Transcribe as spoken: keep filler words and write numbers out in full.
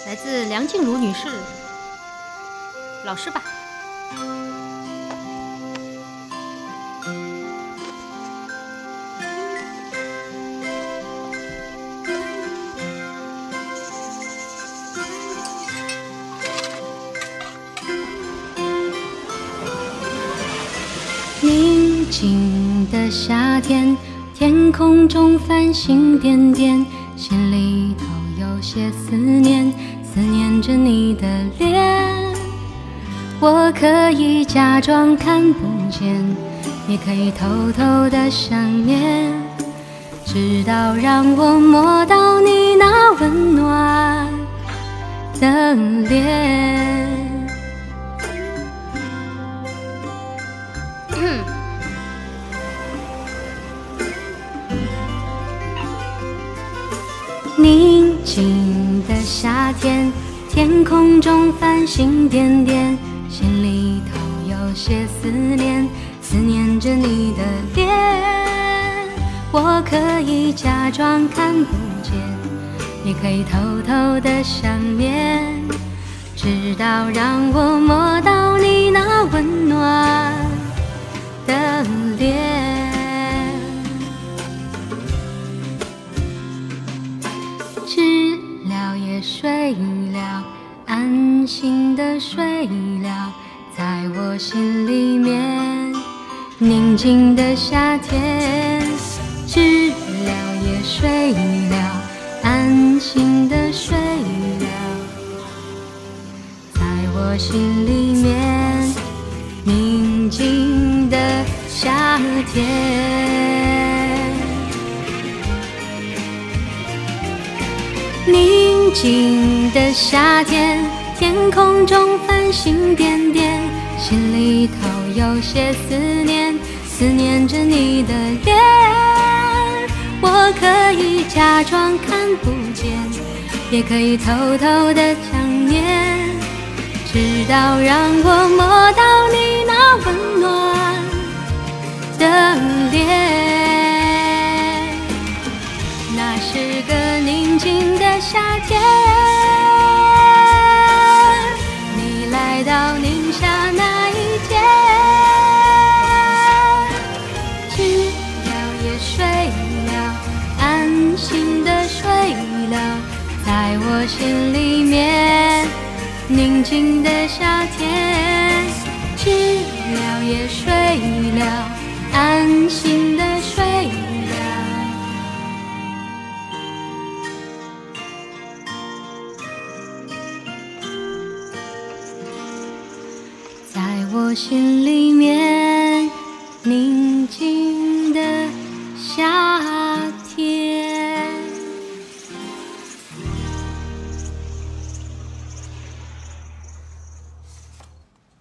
来自梁静茹女士，老师吧。宁静的夏天，天空中繁星点点，心里头有些思念，思念着你的脸。我可以假装看不见，也可以偷偷的想念，直到让我摸到你那温暖的脸。宁静的夏天，天空中繁星点点，心里头有些思念，思念着你的脸。我可以假装看不见，也可以偷偷的想念，直到让我摸到你那温暖的脸。知了也睡了，安心的睡了，在我心里面。宁静的夏天，知了也睡了，安心的睡了，在我心里面。宁静的夏天，宁静的夏天，天空中繁星点点，心里头有些思念，思念着你的脸。我可以假装看不见，也可以偷偷的想念，直到让我摸到你那温暖的脸。那是个宁静的夏天，你来到宁夏那一天，知了也睡了，安心的睡了，在我心里面。宁静的夏天，知了也睡了，安心的睡了，在我心里面。宁静